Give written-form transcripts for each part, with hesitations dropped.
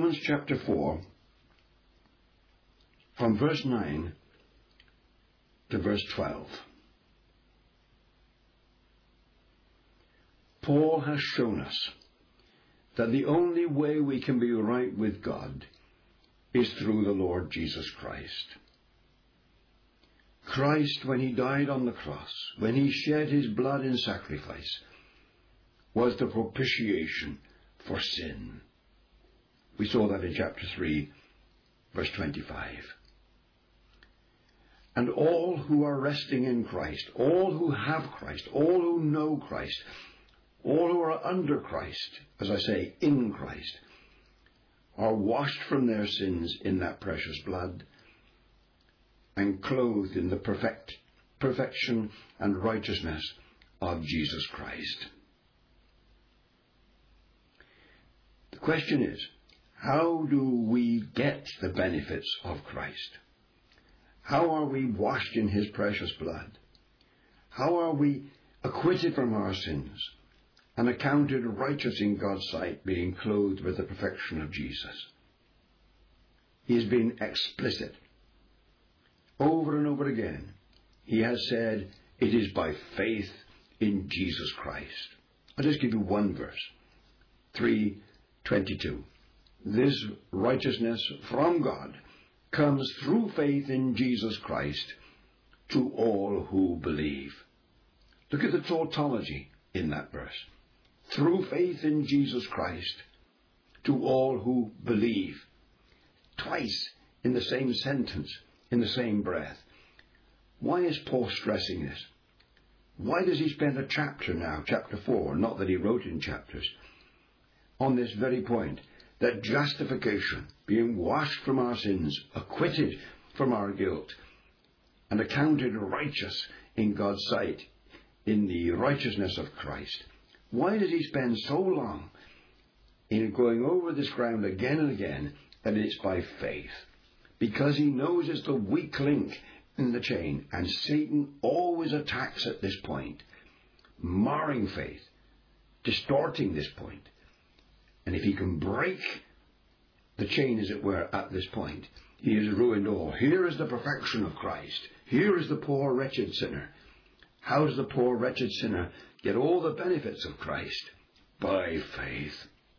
Romans chapter 4, from verse 9 to verse 12. Paul has shown us that the only way we can be right with God is through the Lord Jesus Christ. Christ, when he died on the cross, when he shed his blood in sacrifice, was the propitiation for sin. We saw that in chapter 3, verse 25. And all who are resting in Christ, all who have Christ, all who know Christ, all who are under Christ, as I say, in Christ, are washed from their sins in that precious blood and clothed in the perfection and righteousness of Jesus Christ. The question is, how do we get the benefits of Christ? How are we washed in his precious blood? How are we acquitted from our sins and accounted righteous in God's sight, being clothed with the perfection of Jesus? He has been explicit. Over and over again, he has said, it is by faith in Jesus Christ. I'll just give you one verse, 3:22. This righteousness from God comes through faith in Jesus Christ to all who believe. Look at the tautology in that verse. Through faith in Jesus Christ to all who believe. Twice in the same sentence, in the same breath. Why is Paul stressing this? Why does he spend a chapter now, chapter 4, not that he wrote in chapters, on this very point, that justification, being washed from our sins, acquitted from our guilt, and accounted righteous in God's sight, in the righteousness of Christ? Why does he spend so long in going over this ground again and again, that it's by faith? Because he knows it's the weak link in the chain, and Satan always attacks at this point, marring faith, distorting this point. And if he can break the chain, as it were, at this point, he has ruined all. Here is the perfection of Christ. Here is the poor wretched sinner. How does the poor wretched sinner get all the benefits of Christ? By faith.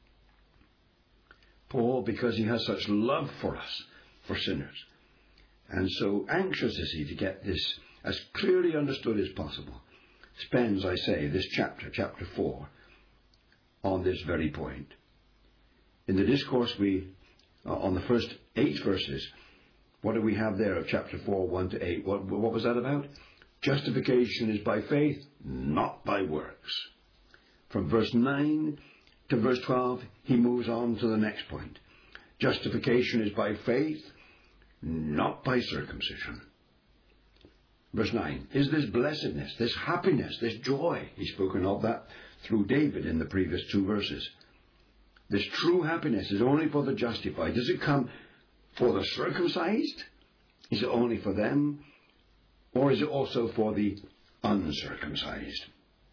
Paul, because he has such love for us, for sinners, and so anxious is he to get this as clearly understood as possible, spends, I say, this chapter 4, on this very point. In the discourse on the first 8 verses, what do we have there of chapter 4, 1 to 8? What was that about? Justification is by faith, not by works. From verse 9 to verse 12, he moves on to the next point. Justification is by faith, not by circumcision. Verse 9, is this blessedness, this happiness, this joy? He's spoken of that through David in the previous 2 verses. This true happiness is only for the justified. Does it come for the circumcised? Is it only for them? Or is it also for the uncircumcised?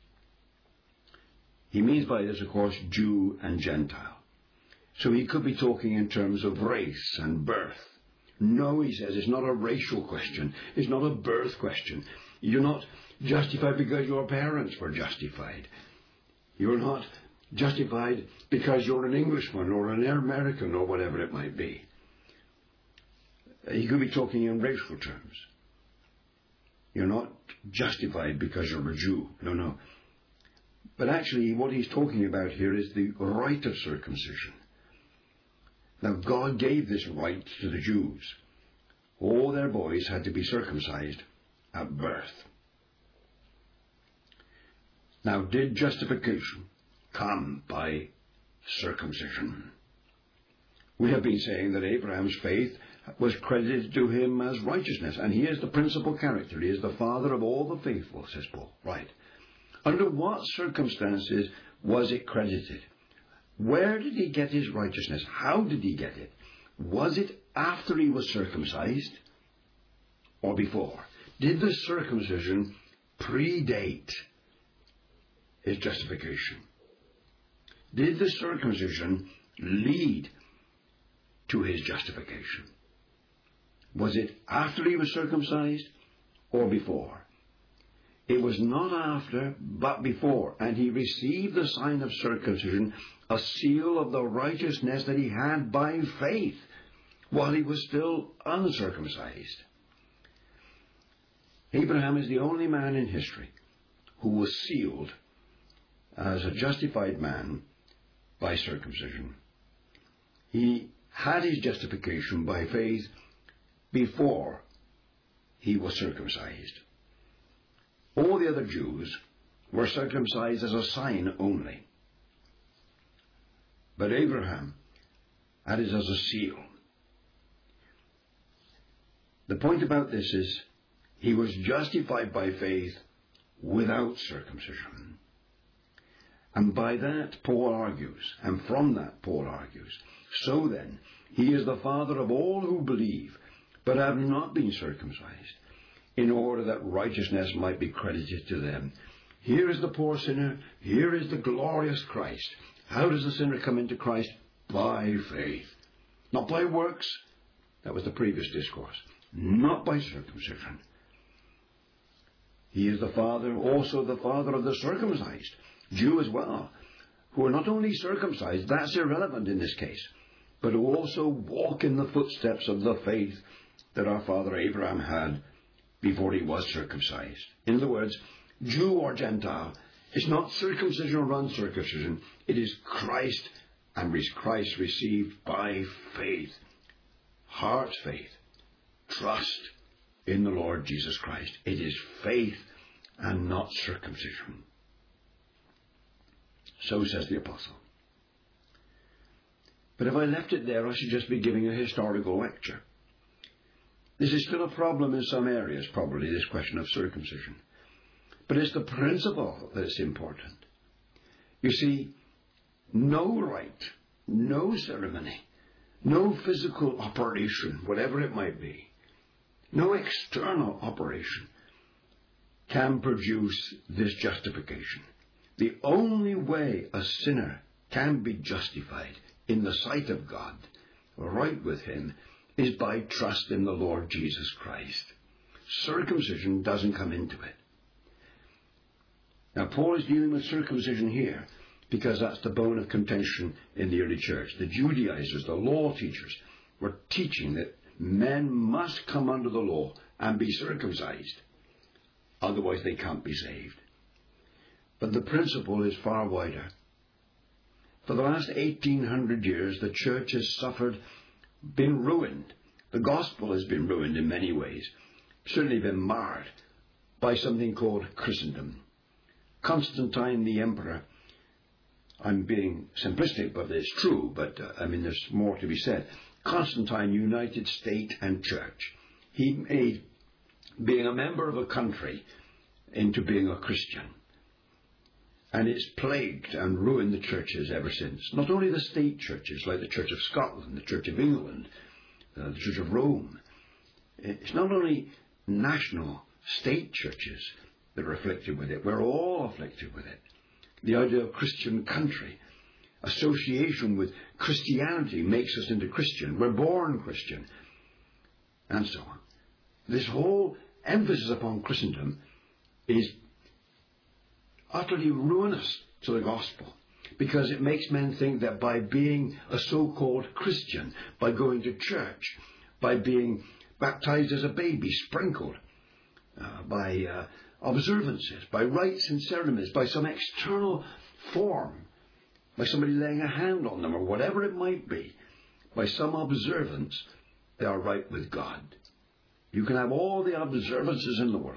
He means by this, of course, Jew and Gentile. So he could be talking in terms of race and birth. No, he says, it's not a racial question. It's not a birth question. You're not justified because your parents were justified. You're not justified because you're an Englishman or an American or whatever it might be. He could be talking in racial terms. You're not justified because you're a Jew. No. But actually, what he's talking about here is the rite of circumcision. Now, God gave this right to the Jews. All their boys had to be circumcised at birth. Now, did justification come by circumcision? We have been saying that Abraham's faith was credited to him as righteousness, and he is the principal character. He is the father of all the faithful, says Paul. Right. Under what circumstances was it credited? Where did he get his righteousness? How did he get it? Was it after he was circumcised or before? Did the circumcision predate his justification? Did the circumcision lead to his justification. Was it after he was circumcised or before? It was not after, but before, and he received the sign of circumcision, a seal of the righteousness that he had by faith, while he was still uncircumcised. Abraham is the only man in history who was sealed as a justified man by circumcision. He had his justification by faith before he was circumcised. All the other Jews were circumcised as a sign only. But Abraham had it as a seal. The point about this is he was justified by faith without circumcision. And by that Paul argues, and from that Paul argues, so then he is the father of all who believe, but have not been circumcised, in order that righteousness might be credited to them. Here is the poor sinner, here is the glorious Christ. How does the sinner come into Christ? By faith. Not by works. That was the previous discourse. Not by circumcision. He is the father, also the father of the circumcised, Jew as well, who are not only circumcised, that's irrelevant in this case, but who also walk in the footsteps of the faith that our father Abraham had before he was circumcised. In other words, Jew or Gentile, it's not circumcision or uncircumcision, it is Christ, and Christ received by faith, heart faith, trust in the Lord Jesus Christ. It is faith and not circumcision. So says the apostle. But if I left it there, I should just be giving a historical lecture. This is still a problem in some areas, probably, this question of circumcision. But it's the principle that's important. You see, no rite, no ceremony, no physical operation, whatever it might be, no external operation can produce this justification. The only way a sinner can be justified in the sight of God, right with him, is by trust in the Lord Jesus Christ. Circumcision doesn't come into it. Now, Paul is dealing with circumcision here because that's the bone of contention in the early church. The Judaizers, the law teachers, were teaching that men must come under the law and be circumcised. Otherwise they can't be saved. But the principle is far wider. For the last 1800 years, the church has suffered, been ruined. The gospel has been ruined in many ways, certainly been marred by something called Christendom. Constantine the emperor, I'm being simplistic, but it's true, but there's more to be said. Constantine united state and church. He made being a member of a country into being a Christian. And it's plagued and ruined the churches ever since. Not only the state churches, like the Church of Scotland, the Church of England, the Church of Rome. It's not only national state churches that are afflicted with it. We're all afflicted with it. The idea of Christian country, association with Christianity makes us into Christian. We're born Christian. And so on. This whole emphasis upon Christendom is utterly ruinous to the gospel, because it makes men think that by being a so-called Christian, by going to church, by being baptized as a baby, sprinkled, by observances, by rites and ceremonies, by some external form, by somebody laying a hand on them or whatever it might be, by some observance, they are right with God. You can have all the observances in the world.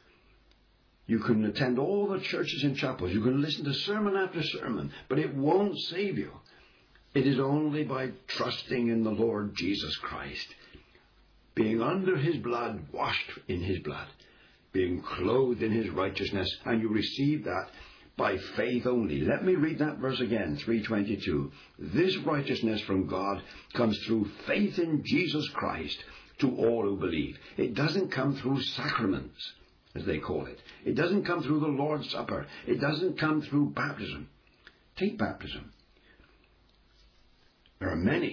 You can attend all the churches and chapels. You can listen to sermon after sermon, but it won't save you. It is only by trusting in the Lord Jesus Christ, being under his blood, washed in his blood, being clothed in his righteousness, and you receive that by faith only. Let me read that verse again, 3:22. This righteousness from God comes through faith in Jesus Christ to all who believe. It doesn't come through sacraments, as they call it. It doesn't come through the Lord's Supper. It doesn't come through baptism. Take baptism. There are many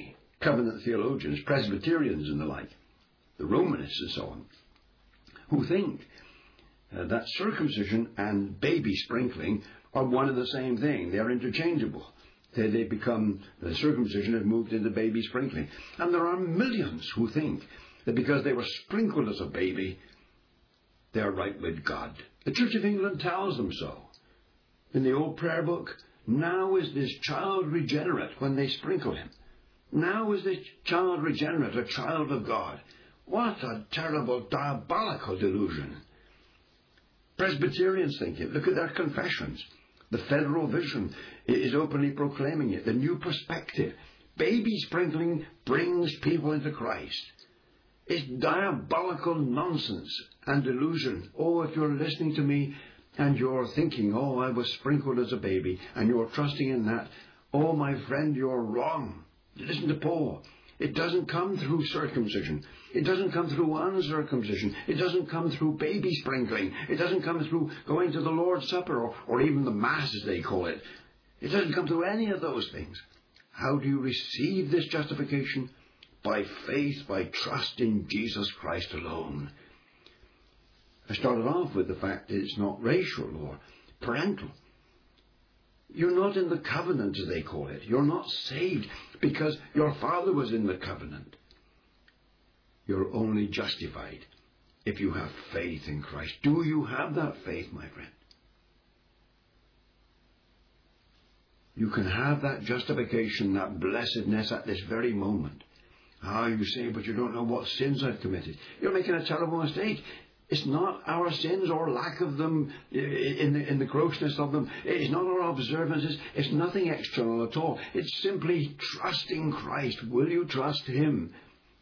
covenant theologians, Presbyterians and the like, the Romanists and so on, who think that circumcision and baby sprinkling are one and the same thing. They are interchangeable. They become, the circumcision has moved into baby sprinkling. And there are millions who think that because they were sprinkled as a baby, they are right with God. The Church of England tells them so. In the old prayer book, now is this child regenerate when they sprinkle him. Now is this child regenerate, a child of God. What a terrible, diabolical delusion. Presbyterians think it. Look at their confessions. The Federal Vision is openly proclaiming it. The New Perspective. Baby sprinkling brings people into Christ. It's diabolical nonsense and delusion. Oh, if you're listening to me and you're thinking, oh, I was sprinkled as a baby, and you're trusting in that, oh, my friend, you're wrong. Listen to Paul. It doesn't come through circumcision. It doesn't come through uncircumcision. It doesn't come through baby sprinkling. It doesn't come through going to the Lord's Supper or even the Mass, as they call it. It doesn't come through any of those things. How do you receive this justification? By faith, by trust in Jesus Christ alone. I started off with the fact that it's not racial or parental. You're not in the covenant, as they call it. You're not saved because your father was in the covenant. You're only justified if you have faith in Christ. Do you have that faith, my friend? You can have that justification, that blessedness at this very moment. Ah, you say, but you don't know what sins I've committed. You're making a terrible mistake. It's not our sins or lack of them in the grossness of them. It's not our observances. It's nothing external at all. It's simply trusting Christ. Will you trust him?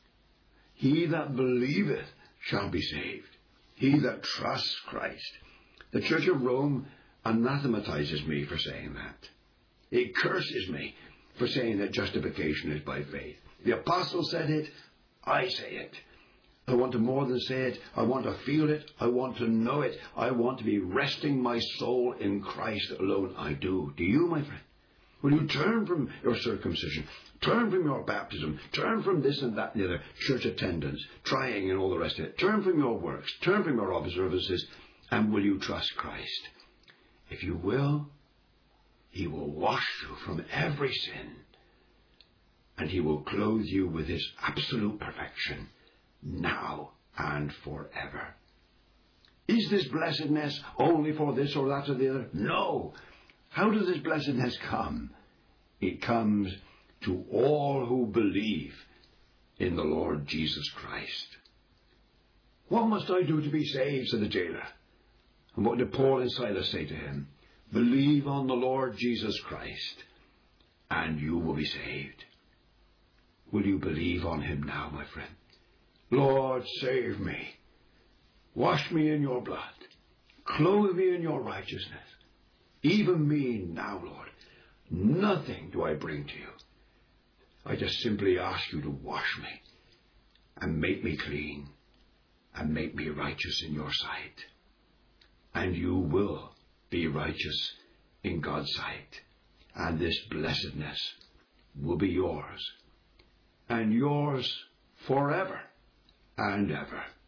He that believeth shall be saved. He that trusts Christ. The Church of Rome anathematizes me for saying that. It curses me for saying that justification is by faith. The apostle said it. I say it. I want to more than say it. I want to feel it. I want to know it. I want to be resting my soul in Christ alone. I do. Do you, my friend? Will you turn from your circumcision? Turn from your baptism. Turn from this and that and the other, church attendance, trying and all the rest of it. Turn from your works. Turn from your observances. And will you trust Christ? If you will, he will wash you from every sin. And he will clothe you with his absolute perfection, now and forever. Is this blessedness only for this or that or the other? No. How does this blessedness come? It comes to all who believe in the Lord Jesus Christ. What must I do to be saved? Said the jailer. And what did Paul and Silas say to him? Believe on the Lord Jesus Christ, and you will be saved. Will you believe on him now, my friend? Lord, save me. Wash me in your blood. Clothe me in your righteousness. Even me now, Lord. Nothing do I bring to you. I just simply ask you to wash me and make me clean and make me righteous in your sight. And you will be righteous in God's sight. And this blessedness will be yours. And yours forever and ever.